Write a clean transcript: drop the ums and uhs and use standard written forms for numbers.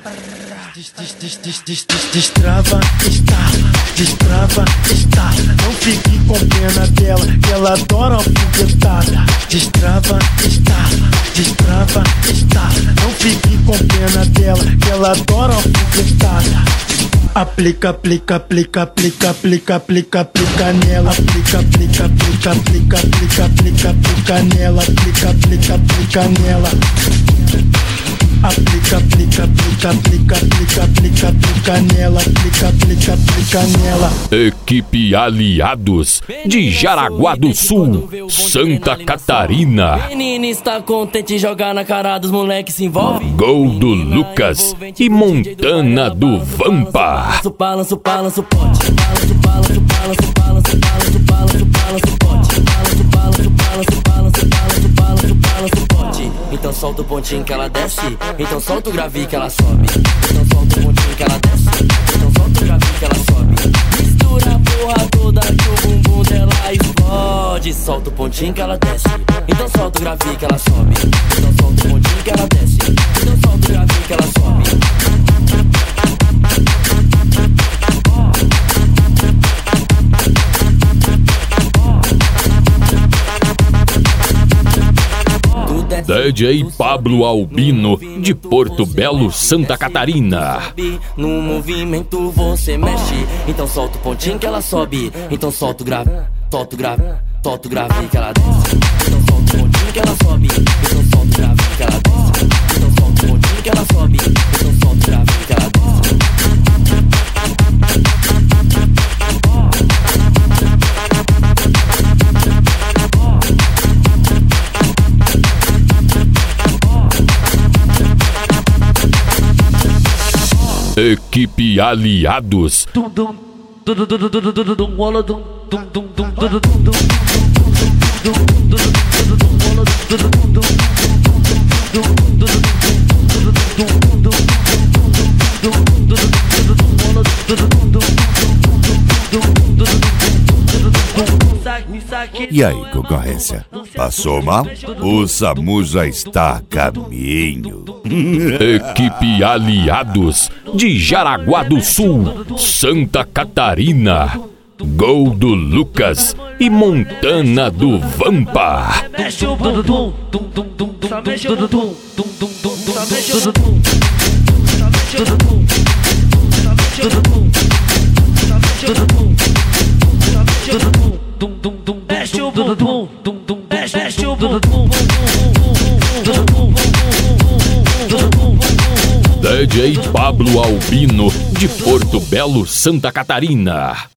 Destrava, estala, destrava, estala. Não fique com pena dela, que ela adora uma foguetada. Destrava, estala, destrava, estala. Não fique com pena dela, que ela adora uma foguetada. Aplica, aplica, aplica, aplica, aplica, aplica, aplica nela. Aplica, aplica, aplica, aplica, aplica, aplica, aplica nela. Aplica, aplica, aplica nela. Aplica, aplica, aplica, aplica, aplica, aplica, aplica nela. Aplica, aplica, aplica nela. Equipe Aliados de Jaraguá do Sul, Santa Catarina. Menina está contente, jogar na cara dos moleques se envolve. Gol do Lucas e Montana do Vampa. Balanço, balanço, pote. Balanço, balanço, balanço, balanço, balanço, balanço, balanço, pote. Balanço, balanço, balanço, balanço, balanço, balanço, balanço, pote. Então solta o pontinho que ela desce. Então solta o gravi que ela sobe. Então solta o pontinho que ela desce. Então solta o gravi que ela sobe. Mistura a porra toda que o bumbum dela explode. Solta o pontinho que ela desce. Então solta o gravi que ela sobe. Então solta o pontinho que ela desce. Então solta o gravi que ela sobe. DJ Pablo Albino de Porto Belo, Santa Catarina. No movimento você mexe. Então solta o pontinho que ela sobe. Então solta o grave, solta o grave, solta o grave que ela desce. Então solta o pontinho que ela sobe. Então solta o grave que ela desce. Então solta o pontinho que ela sobe. Então solta o grave que ela desce. Equipe Aliados E aí, concorrência? Passou mal? O SAMU já está a caminho. Equipe Aliados de Jaraguá do Sul, Santa Catarina. Gol do Lucas e Montana do Vampa. Mexe o bumbum, mexe o bumbum, mexe o bumbum, mexe o bumbum, mexe o bumbum, mexe o bumbum, mexe o bumbum, mexe o bumbum. DJ Pablo Albino de Porto Belo, Santa Catarina.